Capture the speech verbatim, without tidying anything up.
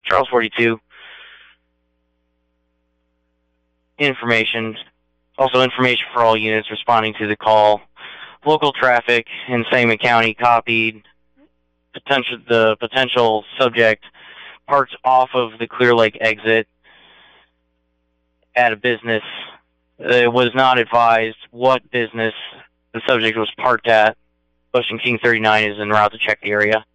Charles forty-two. Information. Also information for all units responding to the call. Local traffic in Sangamon County copied. Potential the potential subject parked off of the Clear Lake exit at a business. It was not advised what business the subject was parked at. Bush and King thirty-nine is en route to check the area.